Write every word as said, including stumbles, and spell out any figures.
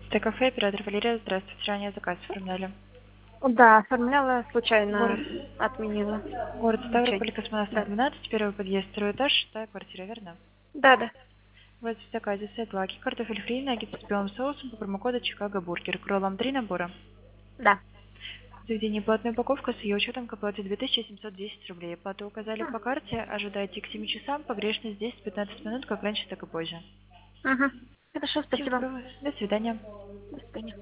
Это кафе, оператор Валерия. Здравствуйте. Ранее заказ оформляли. Да, оформляла, случайно Город, отменила. город Ничего. Ставрополь, Космонавтов Да. двенадцать, первый подъезд, второй этаж, шестая квартира, верно? Да, да. Вот в заказе сет лаки, картофель фри, наггетсы с белым соусом по промокоду Чикаго Бургер. Кроллом три набора. Да. Заведение платная упаковка с ее учетом к оплате две тысячи семьсот десять рублей. Плату указали по карте. Ожидайте к семи часам. Погрешность десять-пятнадцать минут, как раньше, так и позже. Угу. Хорошо, Всего спасибо. доброго. До свидания. До свидания.